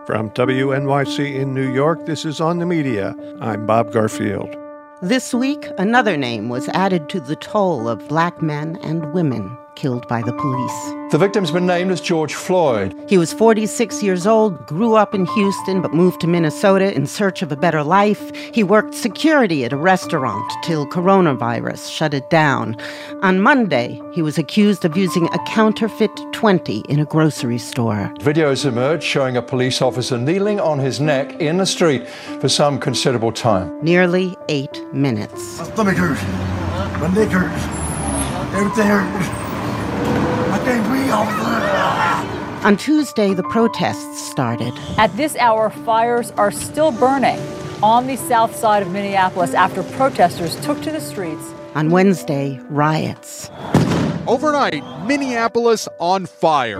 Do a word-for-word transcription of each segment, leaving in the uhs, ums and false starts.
From W N Y C in New York, this is On the Media. I'm Bob Garfield. This week, another name was added to the toll of black men and women killed by the police. The victim's been named as George Floyd. He was forty-six years old, grew up in Houston, but moved to Minnesota in search of a better life. He worked security at a restaurant till coronavirus shut it down. On Monday, he was accused of using a counterfeit twenty in a grocery store. Videos emerged showing a police officer kneeling on his neck in the street for some considerable time. Nearly eight minutes. My stomach hurts. My neck hurts. Everything hurts. I can't breathe. On Tuesday, the protests started. At this hour, fires are still burning on the south side of Minneapolis after protesters took to the streets. On Wednesday, riots. Overnight, Minneapolis on fire.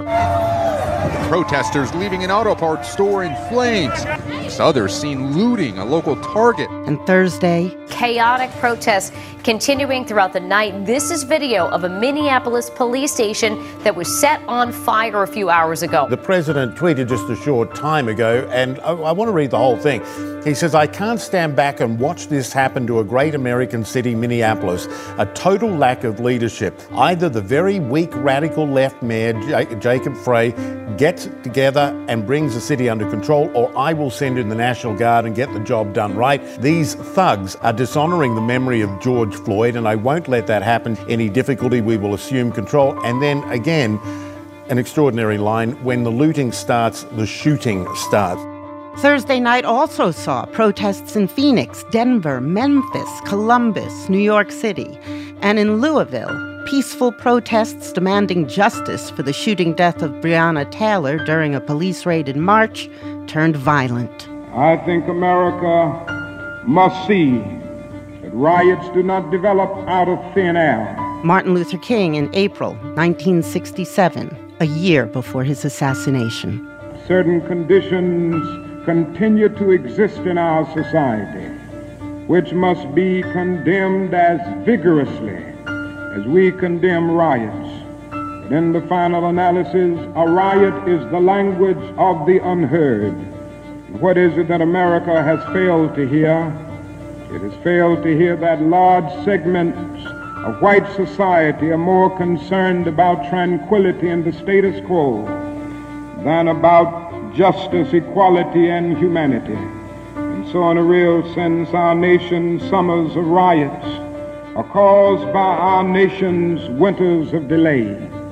Protesters leaving an auto parts store in flames. Others seen looting a local Target. And Thursday, chaotic protests continuing throughout the night. This is video of a Minneapolis police station that was set on fire a few hours ago. The president tweeted just a short time ago, and I, I want to read the whole thing. He says, "I can't stand back and watch this happen to a great American city, Minneapolis. A total lack of leadership. Either the very weak radical left mayor, J- Jacob Frey, gets together and brings the city under control, or I will send in the National Guard and get the job done right. These thugs are dishonoring the memory of George Floyd, and I won't let that happen. Any difficulty, we will assume control." And then again, an extraordinary line, "When the looting starts, the shooting starts." Thursday night also saw protests in Phoenix, Denver, Memphis, Columbus, New York City, and in Louisville. Peaceful protests demanding justice for the shooting death of Breonna Taylor during a police raid in March turned violent. I think America must see that riots do not develop out of thin air. Martin Luther King in April nineteen sixty-seven, a year before his assassination. Certain conditions continue to exist in our society, which must be condemned as vigorously as we condemn riots. But in the final analysis, a riot is the language of the unheard. What is it that America has failed to hear? It has failed to hear that large segments of white society are more concerned about tranquility and the status quo than about justice, equality, and humanity. And so in a real sense, our nation's summers of riots are caused by our nation's winters of delay.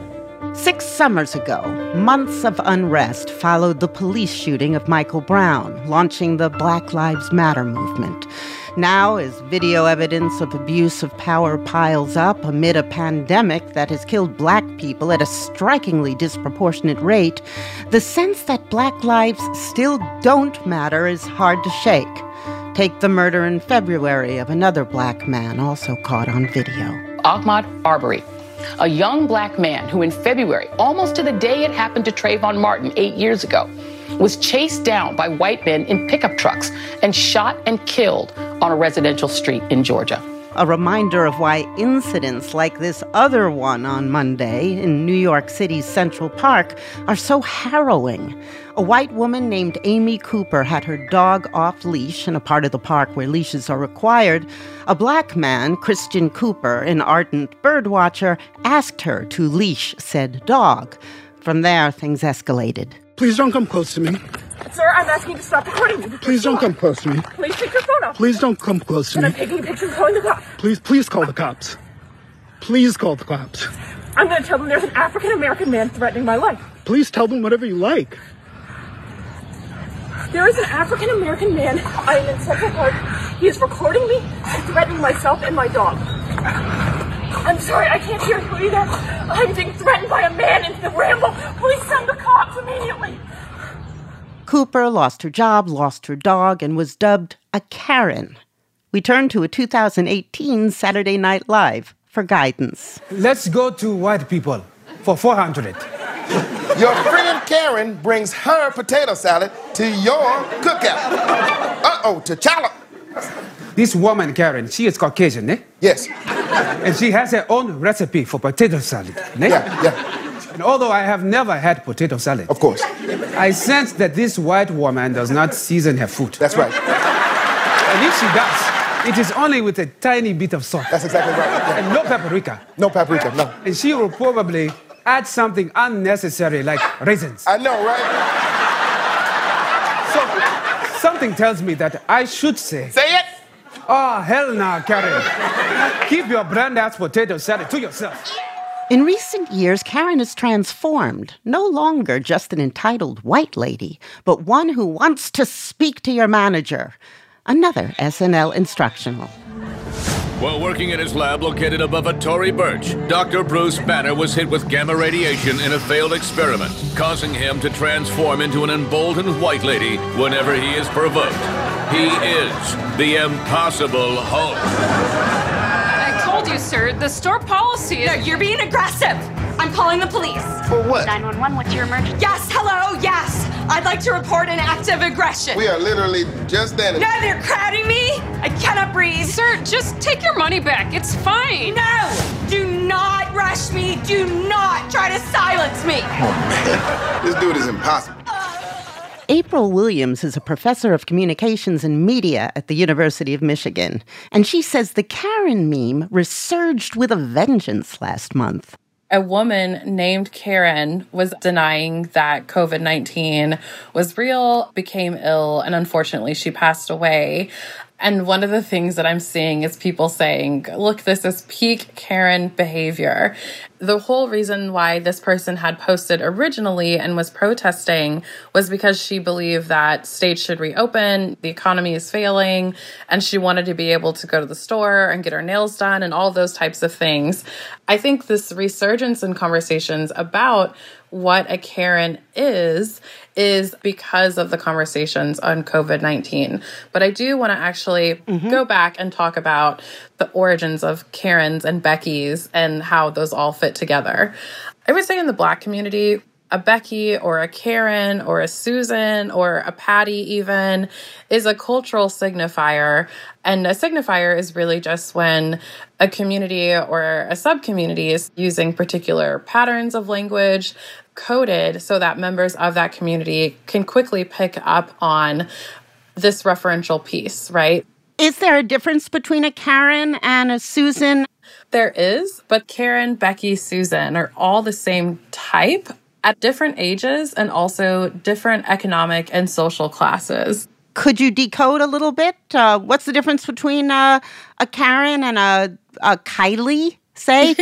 Six summers ago, months of unrest followed the police shooting of Michael Brown, launching the Black Lives Matter movement. Now, as video evidence of abuse of power piles up amid a pandemic that has killed black people at a strikingly disproportionate rate, the sense that black lives still don't matter is hard to shake. Take the murder in February of another black man also caught on video. Ahmaud Arbery, a young black man who in February, almost to the day it happened to Trayvon Martin eight years ago, was chased down by white men in pickup trucks and shot and killed on a residential street in Georgia. A reminder of why incidents like this other one on Monday in New York City's Central Park are so harrowing. A white woman named Amy Cooper had her dog off leash in a part of the park where leashes are required. A black man, Christian Cooper, an ardent bird watcher, asked her to leash said dog. From there, things escalated. Please don't come close to me. Sir, I'm asking you to stop recording me. Please don't come close to me. Please take your phone off. Please don't come close to and me. I'm taking a picture and calling the cops. Please, please call the cops. Please call the cops. I'm going to tell them there's an African-American man threatening my life. Please tell them whatever you like. There is an African-American man. I am in Central Park. He is recording me and threatening myself and my dog. I'm sorry, I can't hear you either. I'm being threatened by a man in the Ramble. Please send the cops immediately. Cooper lost her job, lost her dog, and was dubbed a Karen. We turn to a two thousand eighteen Saturday Night Live for guidance. Let's go to white people for four hundred. Your friend Karen brings her potato salad to your cookout. Uh-oh, T'Challa. This woman, Karen, she is Caucasian, eh? Yes. And she has her own recipe for potato salad, eh? Yeah, yeah. And although I have never had potato salad, of course, I sense that this white woman does not season her food. That's right. And if she does, it is only with a tiny bit of salt. That's exactly right. Yeah. And no paprika. No paprika, no. And she will probably add something unnecessary like raisins. I know, right? So, something tells me that I should say... Say it! Oh, hell nah, Karen. Keep your brand-ass potato salad to yourself. In recent years, Karen is transformed, no longer just an entitled white lady, but one who wants to speak to your manager. Another S N L instructional. While working in his lab located above a Tory Burch, Doctor Bruce Banner was hit with gamma radiation in a failed experiment, causing him to transform into an emboldened white lady whenever he is provoked. He is the Impossible Hulk. I told you, sir, the store policy is... No, you're being aggressive. I'm calling the police. For what? nine one one, what's your emergency? Yes, hello, yes. I'd like to report an act of aggression. We are literally just standing. No, they're crowding me. I cannot breathe. Sir, just take your money back. It's fine. No, do not rush me. Do not try to silence me. Oh, man. This dude is impossible. April Williams is a professor of communications and media at the University of Michigan, and she says the Karen meme resurged with a vengeance last month. A woman named Karen was denying that COVID nineteen was real, became ill, and unfortunately she passed away. And one of the things that I'm seeing is people saying, look, this is peak Karen behavior. The whole reason why this person had posted originally and was protesting was because she believed that states should reopen, the economy is failing, and she wanted to be able to go to the store and get her nails done and all those types of things. I think this resurgence in conversations about what a Karen is, is because of the conversations on COVID nineteen. But I do want to actually mm-hmm. go back and talk about the origins of Karens and Beckys and how those all fit together. I would say in the Black community, a Becky or a Karen or a Susan or a Patty even is a cultural signifier. And a signifier is really just when a community or a sub-community is using particular patterns of language coded so that members of that community can quickly pick up on this referential piece, right? Is there a difference between a Karen and a Susan? There is, but Karen, Becky, Susan are all the same type at different ages and also different economic and social classes. Could you decode a little bit? Uh, what's the difference between uh, a Karen and a, a Kylie, say?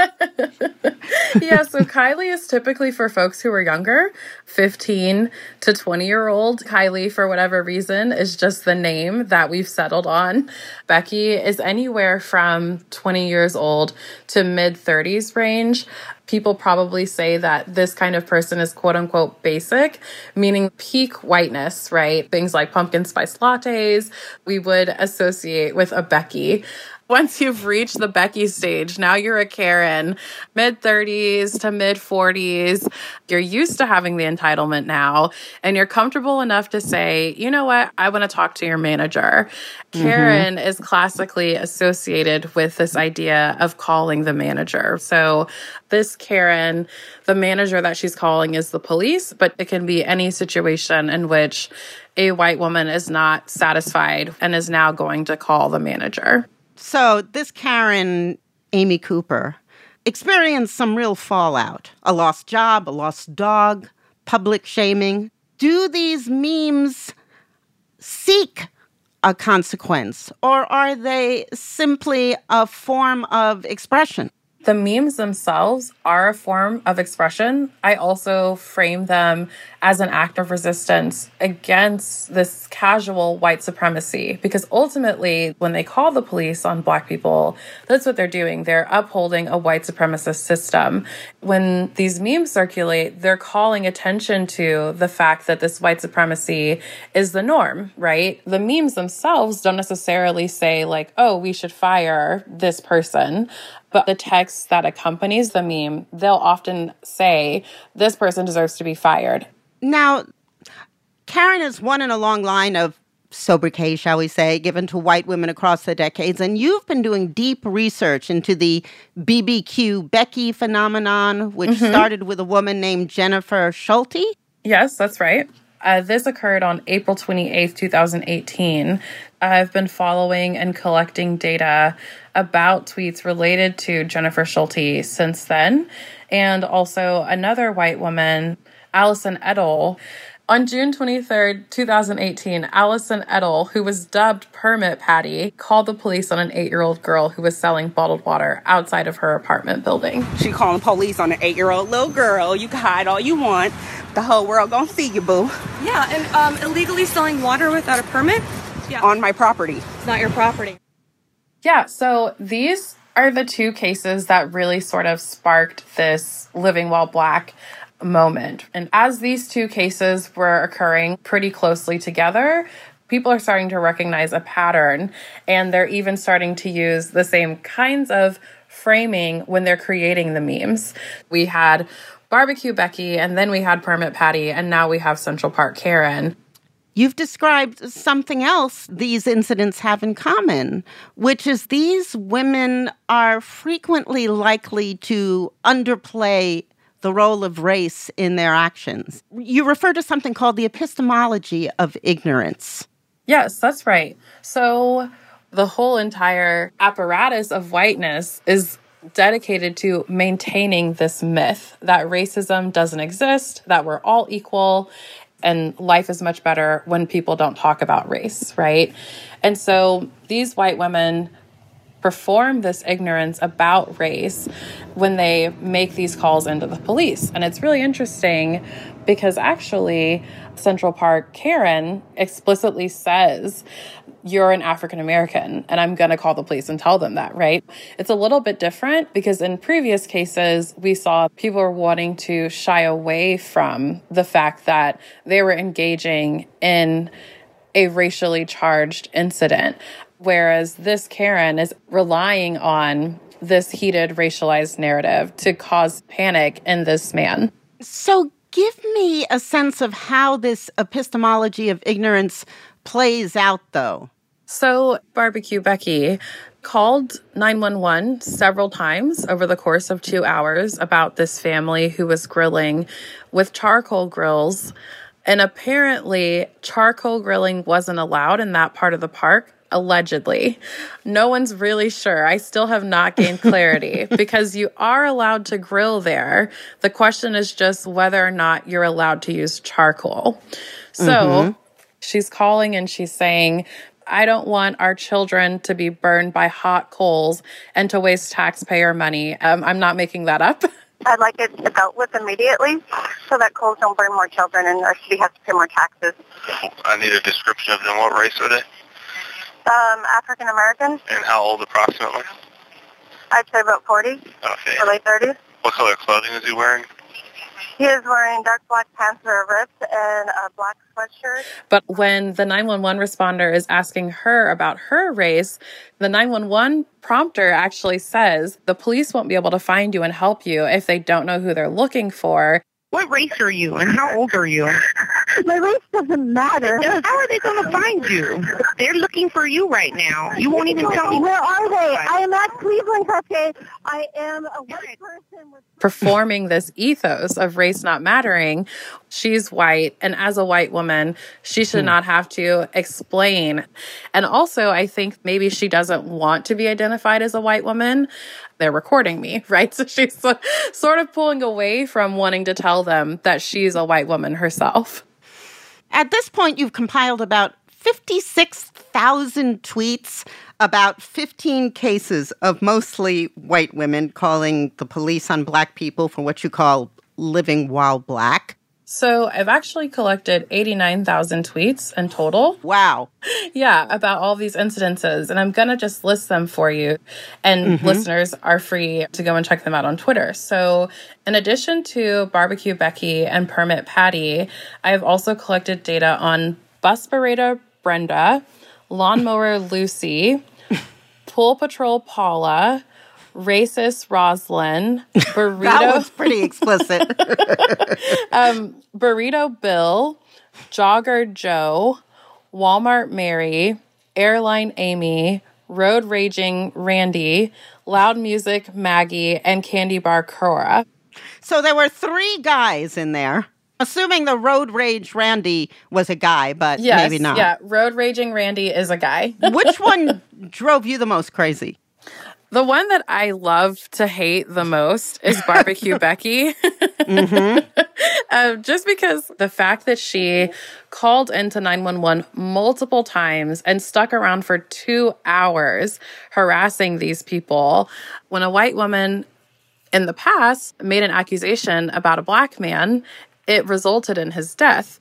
Yeah, so Kylie is typically for folks who are younger, fifteen to twenty-year-old. Kylie, for whatever reason, is just the name that we've settled on. Becky is anywhere from twenty years old to mid-thirties range. People probably say that this kind of person is quote-unquote basic, meaning peak whiteness, right? Things like pumpkin spice lattes, we would associate with a Becky. Once you've reached the Becky stage, now you're a Karen, mid-thirties to mid-forties. You're used to having the entitlement now, and you're comfortable enough to say, you know what, I want to talk to your manager. Mm-hmm. Karen is classically associated with this idea of calling the manager. So this Karen, the manager that she's calling is the police, but it can be any situation in which a white woman is not satisfied and is now going to call the manager. So this Karen, Amy Cooper, experienced some real fallout. A lost job, a lost dog, public shaming. Do these memes seek a consequence, or are they simply a form of expression? The memes themselves are a form of expression. I also frame them as an act of resistance against this casual white supremacy, because ultimately, when they call the police on Black people, that's what they're doing. They're upholding a white supremacist system. When these memes circulate, they're calling attention to the fact that this white supremacy is the norm, right? The memes themselves don't necessarily say like, oh, we should fire this person. But the text that accompanies the meme, they'll often say, this person deserves to be fired. Now, Karen is one in a long line of sobriquets, shall we say, given to white women across the decades. And you've been doing deep research into the B B Q Becky phenomenon, which mm-hmm. started with a woman named Jennifer Schulte. Yes, that's right. Uh, this occurred on April twenty-eighth, twenty eighteen. I've been following and collecting data about tweets related to Jennifer Schulte since then, and also another white woman, Allison Edel. On June twenty-third, twenty eighteen, Allison Edel, who was dubbed Permit Patty, called the police on an eight-year-old girl who was selling bottled water outside of her apartment building. She calling police on an eight-year-old little girl. You can hide all you want. The whole world gonna see you, boo. Yeah, and um, illegally selling water without a permit? Yeah. On my property. It's not your property. Yeah, so these are the two cases that really sort of sparked this Living While Black moment. And as these two cases were occurring pretty closely together, people are starting to recognize a pattern, and they're even starting to use the same kinds of framing when they're creating the memes. We had Barbecue Becky, and then we had Permit Patty, and now we have Central Park Karen. You've described something else these incidents have in common, which is these women are frequently likely to underplay the role of race in their actions. You refer to something called the epistemology of ignorance. Yes, that's right. So the whole entire apparatus of whiteness is dedicated to maintaining this myth that racism doesn't exist, that we're all equal, and life is much better when people don't talk about race, right? And so these white women perform this ignorance about race when they make these calls into the police. And it's really interesting because actually Central Park Karen explicitly says, you're an African American, and I'm going to call the police and tell them that, right? It's a little bit different because in previous cases, we saw people were wanting to shy away from the fact that they were engaging in a racially charged incident. Whereas this Karen is relying on this heated racialized narrative to cause panic in this man. So give me a sense of how this epistemology of ignorance plays out, though. So Barbecue Becky called nine one one several times over the course of two hours about this family who was grilling with charcoal grills. And apparently charcoal grilling wasn't allowed in that part of the park. Allegedly. No one's really sure. I still have not gained clarity because you are allowed to grill there. The question is just whether or not you're allowed to use charcoal. So mm-hmm. she's calling and she's saying, I don't want our children to be burned by hot coals and to waste taxpayer money. Um, I'm not making that up. I'd like it dealt with immediately so that coals don't burn more children and our city has to pay more taxes. I need a description of them. What race are they? Um, African American. And how old approximately? I'd say about forty. Okay. Or late thirties. What color clothing is he wearing? He is wearing dark black pants that are ripped and a black sweatshirt. But when the nine one one responder is asking her about her race, the nine one one prompter actually says the police won't be able to find you and help you if they don't know who they're looking for. What race are you and how old are you? My race doesn't matter. Does. How are they going to find you? They're looking for you right now. You won't even tell me. Where are they? I am at Cleveland Cafe. I am a white person with... Performing this ethos of race not mattering. She's white, and as a white woman, she should hmm. not have to explain. And also, I think maybe she doesn't want to be identified as a white woman. They're recording me, right? So she's sort of pulling away from wanting to tell them that she's a white woman herself. At this point, you've compiled about fifty-six thousand tweets about fifteen cases of mostly white women calling the police on Black people for what you call living while Black. So I've actually collected eighty-nine thousand tweets in total. Wow. Yeah, about all these incidences. And I'm going to just list them for you. And mm-hmm. listeners are free to go and check them out on Twitter. So in addition to Barbecue Becky and Permit Patty, I've also collected data on Busbarita Brenda, Lawnmower Lucy, Pool Patrol Paula, Racist Roslyn, Burrito. That was pretty explicit. um, Burrito Bill, Jogger Joe, Walmart Mary, Airline Amy, Road Raging Randy, Loud Music Maggie, and Candy Bar Cora. So there were three guys in there. Assuming the road rage Randy was a guy, but yes, maybe not. Yeah, road raging Randy is a guy. Which one drove you the most crazy? The one that I love to hate the most is Barbecue Becky. Mm-hmm. uh, just because the fact that she called into nine one one multiple times and stuck around for two hours harassing these people. When a white woman in the past made an accusation about a black man, it resulted in his death.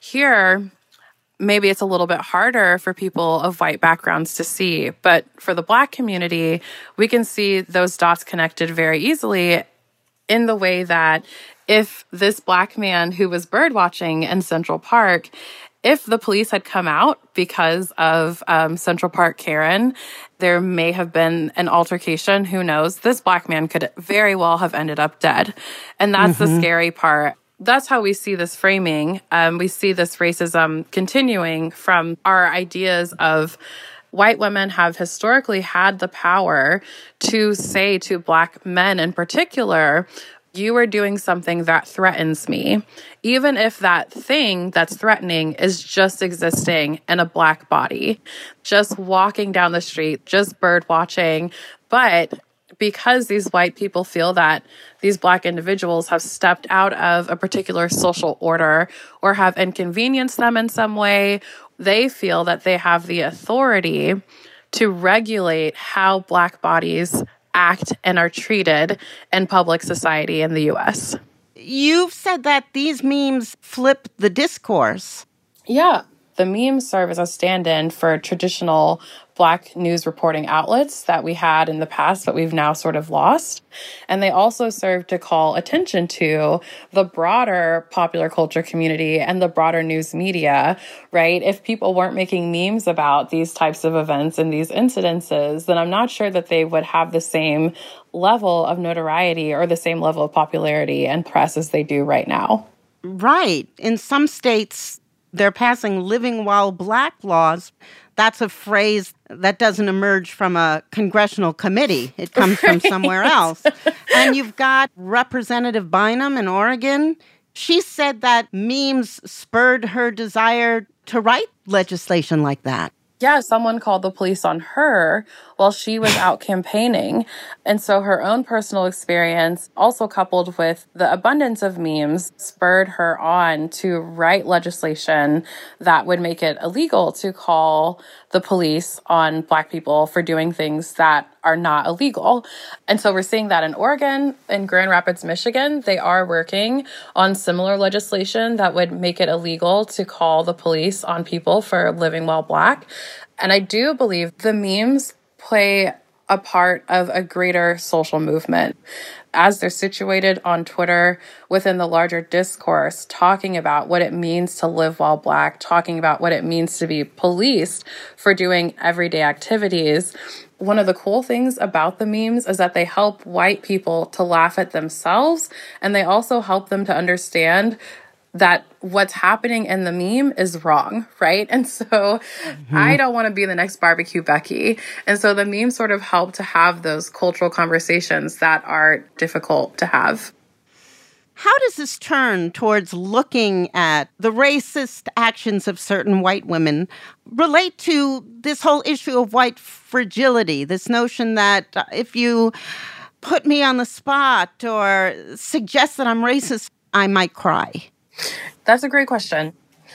Here, maybe it's a little bit harder for people of white backgrounds to see, but for the black community, we can see those dots connected very easily in the way that if this black man who was bird watching in Central Park, if the police had come out because of um, Central Park Karen, there may have been an altercation. Who knows? This black man could very well have ended up dead. And that's mm-hmm. the scary part. That's how we see this framing. Um, we see this racism continuing from our ideas of white women have historically had the power to say to black men in particular, you are doing something that threatens me, even if that thing that's threatening is just existing in a black body, just walking down the street, just bird watching. But because these white people feel that these black individuals have stepped out of a particular social order or have inconvenienced them in some way, they feel that they have the authority to regulate how black bodies act and are treated in public society in the U S. You've said that these memes flip the discourse. Yeah. The memes serve as a stand-in for traditional black news reporting outlets that we had in the past, but we've now sort of lost. And they also serve to call attention to the broader popular culture community and the broader news media, right? If people weren't making memes about these types of events and these incidences, then I'm not sure that they would have the same level of notoriety or the same level of popularity and press as they do right now. Right. In some states, they're passing living while black laws. That's a phrase that doesn't emerge from a congressional committee. It comes right. from somewhere else. And you've got Representative Bynum in Oregon. She said that memes spurred her desire to write legislation like that. Yeah, someone called the police on her while she was out campaigning. And so her own personal experience, also coupled with the abundance of memes, spurred her on to write legislation that would make it illegal to call the police on black people for doing things that are not illegal. And so we're seeing that in Oregon, in Grand Rapids, Michigan, they are working on similar legislation that would make it illegal to call the police on people for living while black. And I do believe the memes play a part of a greater social movement as they're situated on Twitter within the larger discourse, talking about what it means to live while black, talking about what it means to be policed for doing everyday activities. One of the cool things about the memes is that they help white people to laugh at themselves, and they also help them to understand that what's happening in the meme is wrong, right? And so mm-hmm. I don't want to be the next Barbecue Becky. And so the memes sort of help to have those cultural conversations that are difficult to have. How does this turn towards looking at the racist actions of certain white women relate to this whole issue of white fragility, this notion that if you put me on the spot or suggest that I'm racist, I might cry? That's a great question.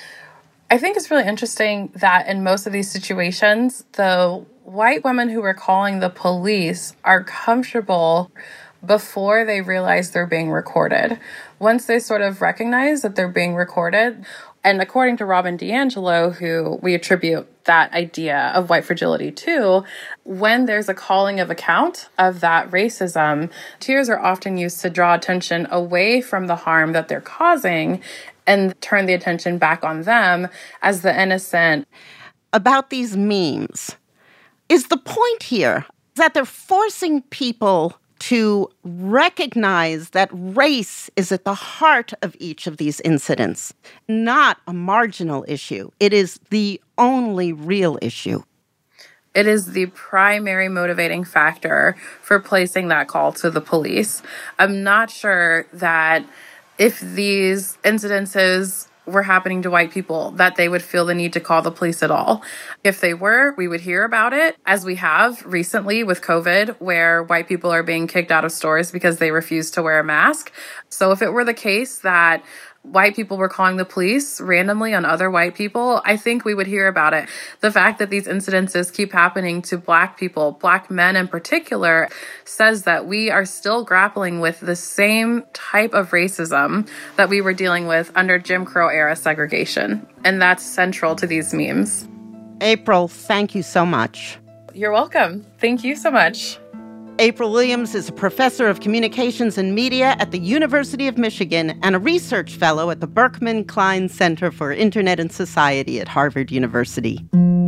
I think it's really interesting that in most of these situations, the white women who are calling the police are comfortable before they realize they're being recorded. Once they sort of recognize that they're being recorded, and according to Robin DiAngelo, who we attribute that idea of white fragility to, when there's a calling of account of that racism, tears are often used to draw attention away from the harm that they're causing and turn the attention back on them as the innocent. About these memes, is the point here that they're forcing people to recognize that race is at the heart of each of these incidents, not a marginal issue. It is the only real issue. It is the primary motivating factor for placing that call to the police. I'm not sure that if these incidences were happening to white people, that they would feel the need to call the police at all. If they were, we would hear about it, as we have recently with COVID, where white people are being kicked out of stores because they refuse to wear a mask. So if it were the case that white people were calling the police randomly on other white people, I think we would hear about it. The fact that these incidences keep happening to Black people, Black men in particular, says that we are still grappling with the same type of racism that we were dealing with under Jim Crow era segregation. And that's central to these memes. April, thank you so much. You're welcome. Thank you so much. April Williams is a professor of communications and media at the University of Michigan and a research fellow at the Berkman Klein Center for Internet and Society at Harvard University.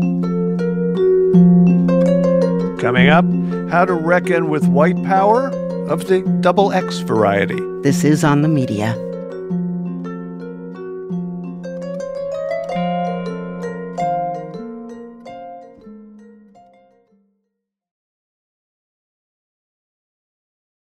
Coming up, how to reckon with white power of the double X variety. This is On the Media.